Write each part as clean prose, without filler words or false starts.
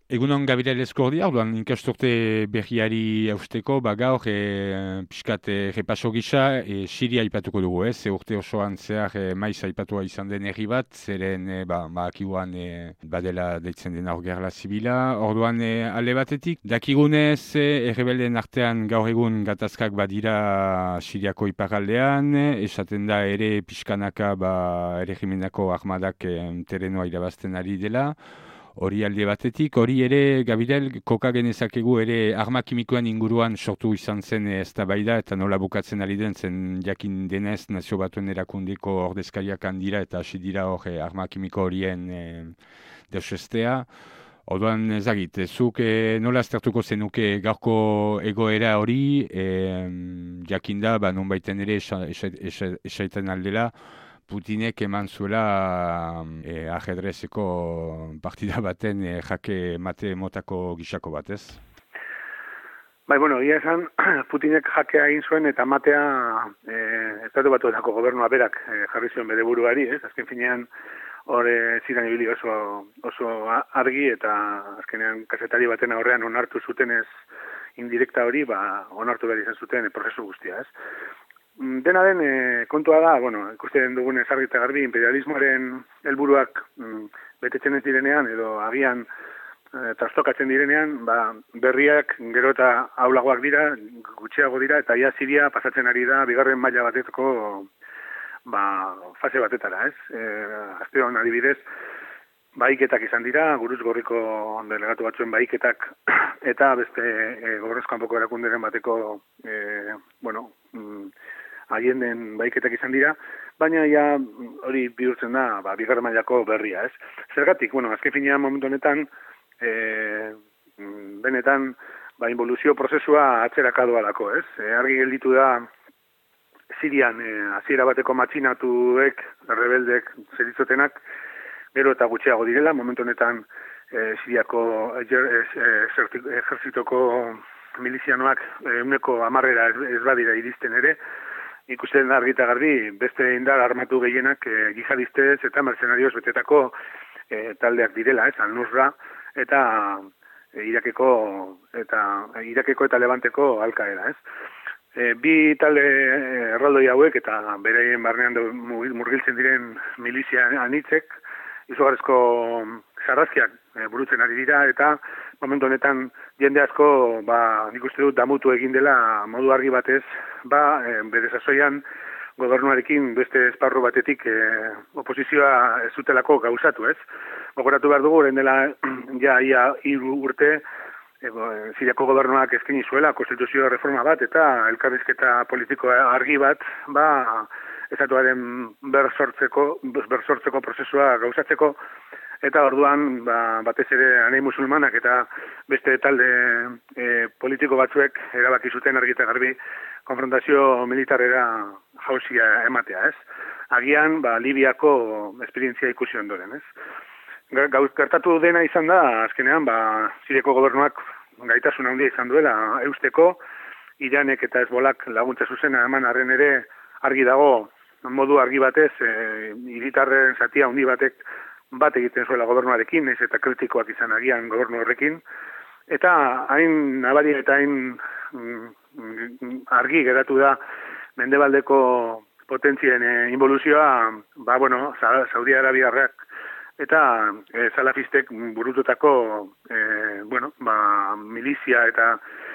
Egunon Gabriel Eskordia, orduan inkasturte berriari eusteko, gaur pixkat repaso gisa Siria aipatuko dugu, ez? Urte osoan zehar maiz aipatua izan den herri bat, zeren akiuan badela deitzen den gerla zibila. Orduan alde batetik, dakigunez errebelden artean gaur egun gatazkak badira Siriako iparaldean, esaten da ere pixkanaka erregimendako armadak terrenoa irabazten ari dela. Hori alde batetik, hori ere, Gabriel, koka genezakegu ere arma kimikoen inguruan sortu izan zen eztabaida eta nola bukatzen ari den zen jakin denez Nazio Batuen erakundeko ordezkariak handira eta hasi dira hor arma kimiko horien deusestea. Orduan ezagit, zuk nola aztertuko zenuke gaurko egoera hori, jakinda, non baiten ere esaiten aldela, Putinek eman zuela ajedrezeko partida baten jake mate motako gisako bat, ez? Bai, bueno, ia esan, Putinek jakea egin zuen eta matea Estatu Batuetako gobernua berak jarri zuen bere buruari, ez? Azken finean hor ziren ibili oso argi eta azkenean kazetari baten aurrean onartu zutenez indirekta hori, onartu behar izan zuten prozesu guztia, ez? Dena den, kontua da, ikusten dugun argi eta garbi, imperialismoaren helburuak betetzen ez direnean, edo agian trastokatzen direnean, berriak gero eta aulagoak dira, gutxiago dira, eta ia Siria pasatzen ari da, bigarren maila bateko fase batetara, ez? Aste hon adibidez, bahiketak izan dira, Guruz Gorriko delegatu batzuen bahiketak, eta beste gobernuzko kanpoko erakunderen bateko, Allenden bahiketak izan dira, baina ja hori bihurtzen da, bigarren mailako berria, ez? Zergatik, azken finean momentu honetan, benetan, involuzio prozesua atzeraka doalako, ez? Argi gelditu da, Sirian hasiera bateko matxinatuek, rebeldek, zeritzotenak, gero eta gutxiago direla, momentu honetan Siriako ejertzitoko milizianoak 100% ez badira iristen ere, ikusten argi eta garbi beste indar armatu gehienak jihadistez eta mercenarios betetako taldeak direla, ez, Al-Nusra eta Irakeko eta Levanteko Al-Qaeda, ez. Bi talde erraldoi hauek eta bereien barnean murgiltzen diren milizia anitzek izugarrizko sarrazkiak burutzen ari dira eta momentu honetan jende asko nik uste dut damutu egin dela modu argi batez bere sasoian gobernuarekin beste esparru batetik oposizioa ez zutelako gauzatu, ez? Gogoratu behar dugu, orain dela ia 3 urte Siriako gobernuak eskaini zuela konstituzio reforma bat eta elkarrizketa politiko argi bat estatuaren bersortzeko prozesua gauzatzeko eta orduan batez ere anei musulmanak eta beste talde politiko batzuek erabaki zuten argi eta garbi konfrontazio militarera jauzia ematea, ez? Agian Libiako esperientzia ikusi ondoren, ez? Gertatu dena izan da, azkenean, Siriako gobernuak gaitasun handia izan duela eusteko, Iranek eta Hezbolak laguntza zuzena eman arren ere argi dago, modu argi batez, hiritarren zatia handi bat egiten zuela gobernuarekin, ez eta kritikoak izan agian gobernu horrekin, eta hain nabari eta hain argi geratu da mendebaldeko potentzien involuzioa, Saudi Arabiarrak eta salafistek burututako milizia eta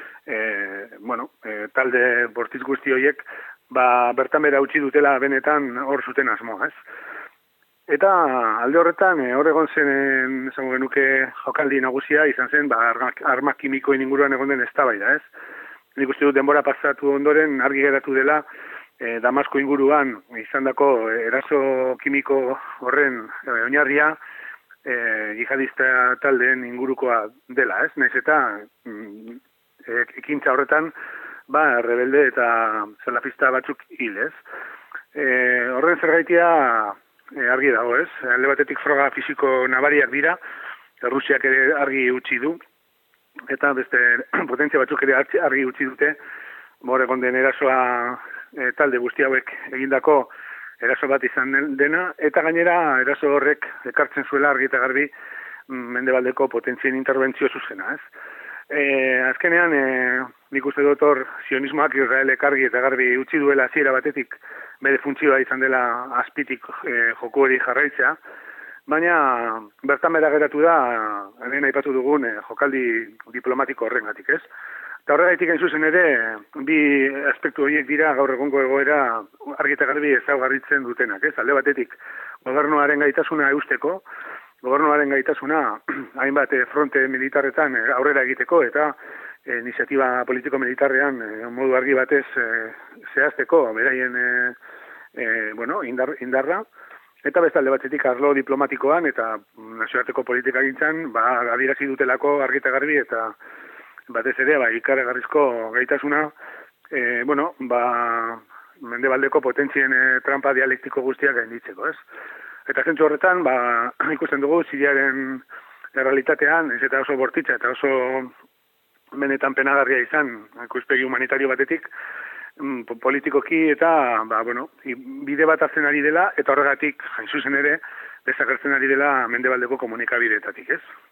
talde bortitz guzti horiek bertan bera utzi dutela benetan hor zuten asmoa, ez? Eta alde horretan hor egon zen esango genuke jokaldi nagusia izan zen arma kimikoen inguruan egon den eztabaida, ez? Nik uste dut denbora pasatu ondoren argi geratu dela Damasko inguruan izandako eraso kimiko horren oinarria jihadista taldeen ingurukoa dela, ez? Naiz eta ekintza horretan rebelde eta salafista batzuk hil, ez? Horren zergaitia argi dago, ez? Alde batetik froga fisiko nabariak dira, Rusiak ere argi utzi du, eta beste potentzia batzuk ere argi utzi dute, egon den erasoa talde guzti hauek egindako eraso bat izan dena, eta gainera eraso horrek ekartzen zuela argi eta garbi mendebaldeko potentzien interbentzio zuzena, ez? Azkenean, nik uste dut hor sionismoak Israelek argi eta garbi utzi duela hasiera batetik bere funtzioa izan dela azpitik joku hori jarraitzea, baina bertan bera geratu da, hemen aipatu dugun jokaldi diplomatiko horrengatik, ez? Eta horregaitik hain zuzen ere, bi aspektu horiek dira gaur egongo egoera argi eta garbi ezaugarritzen dutenak, ez? Alde batetik, gobernuaren gaitasuna eusteko, gobernuaren gaitasuna hainbat fronte militarretan aurrera egiteko eta iniziatiba politiko-militarrean modu argi batez zehazteko beraien indarra, eta bestalde batetik arlo diplomatikoan eta nazioarteko politikagintzan adierazi dutelako argi eta garbi eta batez ere ikaragarrizko gaitasuna mendebaldeko potentzien trampa dialektiko guztiak gainditzeko, ez? Eta zentzu horretan, ikusten dugu Siriaren errealitatean, ez eta oso bortitza eta oso benetan penagarria izan, ikuspegi humanitario batetik, politikoki eta, bide bat hartzen ari dela, eta horregatik, hain zuzen ere, desagertzen ari dela mendebaldeko komunikabideetatik, ez?